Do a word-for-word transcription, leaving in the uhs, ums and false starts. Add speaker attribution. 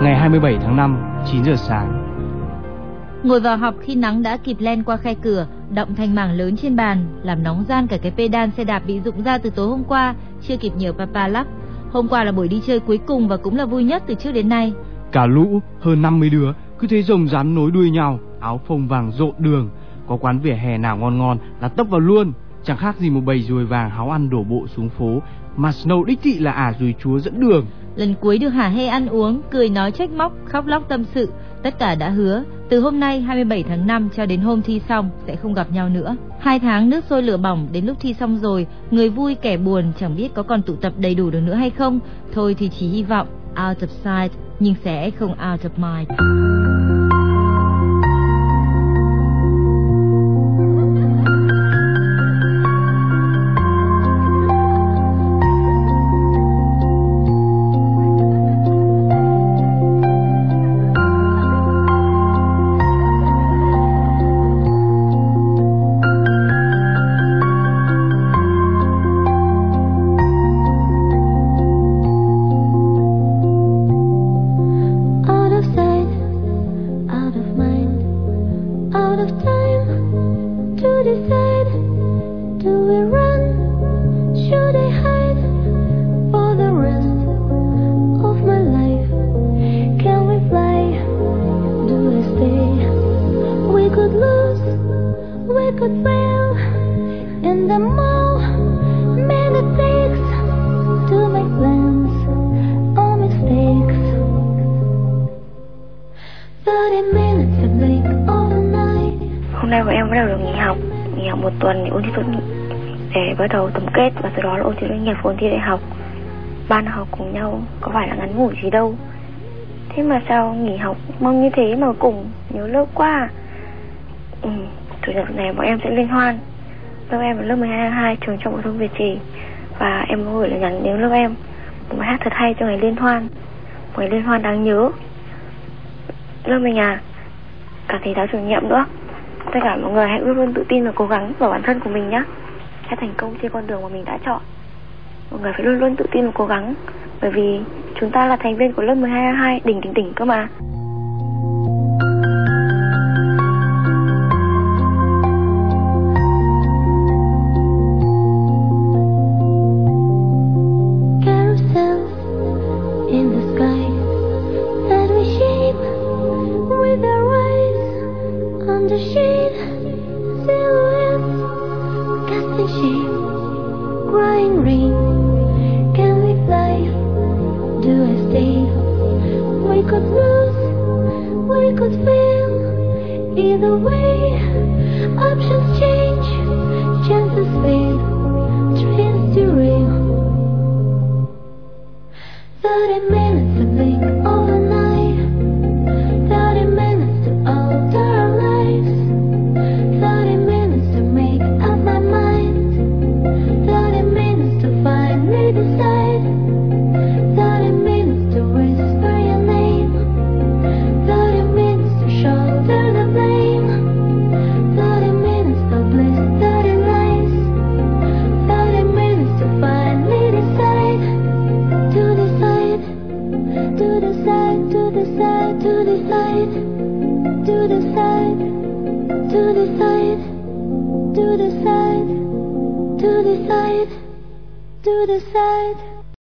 Speaker 1: ngày hai mươi bảy tháng năm, chín giờ sáng.
Speaker 2: Ngồi vào học khi nắng đã kịp len qua khe cửa, đọng thành mảng lớn trên bàn, làm nóng gian cả cái pedal xe đạp bị rụng ra từ tối hôm qua, chưa kịp nhờ papa lắp. Hôm qua là buổi đi chơi cuối cùng và cũng là vui nhất từ trước đến nay.
Speaker 1: Cả lũ hơn năm mươi đứa cứ thế rồng rắn nối đuôi nhau, áo phông vàng rộn đường. Có quán vỉa hè nào ngon ngon là tấp vào luôn, chẳng khác gì một bầy ruồi vàng háo ăn đổ bộ xuống phố, mà Snow đích thị là ả ruồi chúa dẫn đường.
Speaker 2: Lần cuối được hả hê ăn uống, cười nói trách móc, khóc lóc tâm sự, tất cả đã hứa từ hôm nay hai mươi bảy tháng năm cho đến hôm thi xong sẽ không gặp nhau nữa. Hai tháng nước sôi lửa bỏng, đến lúc thi xong rồi, người vui kẻ buồn chẳng biết có còn tụ tập đầy đủ được nữa hay không. Thôi thì chỉ hy vọng out of sight nhưng sẽ không out of mind.
Speaker 3: Hôm nay của em bắt đầu được nghỉ học, nghỉ học một tuần để ôn thi tốt nghiệp, để bắt đầu tổng kết và sau đó là ôn thi tốt nghiệp và ôn thi đại học. Ban học cùng nhau có phải là ngắn ngủi gì đâu. Thế mà sao nghỉ học mong như thế mà cùng nhớ lớp quá. Ừ, chủ nhật này bọn em sẽ liên hoan. Lớp em là lớp mười hai tháng hai trường Trung học phổ thông Việt Trì, và em có gửi lời nhắn đến lớp em một bài hát thật hay cho ngày liên hoan, một ngày liên hoan đáng nhớ. Lớp mình à, cả thầy giáo chủ nhiệm nữa, tất cả mọi người hãy luôn luôn tự tin và cố gắng vào bản thân của mình nhé, sẽ thành công trên con đường mà mình đã chọn. Mọi người phải luôn luôn tự tin và cố gắng, bởi vì chúng ta là thành viên của lớp mười hai tháng hai đỉnh đỉnh đỉnh cơ mà.
Speaker 4: Either way, options change, chances fade, trains derail. Thirty minutes to think overnight, thirty minutes to alter our lives, thirty minutes to make up my mind, thirty minutes to finally decide, thirty minutes to whisper your name, thirty minutes to shoulder the blame, thirty minutes of bliss, thirty lies, thirty minutes to finally decide, to decide, to decide, to decide, to decide, to decide, to decide, to decide, to decide, to decide.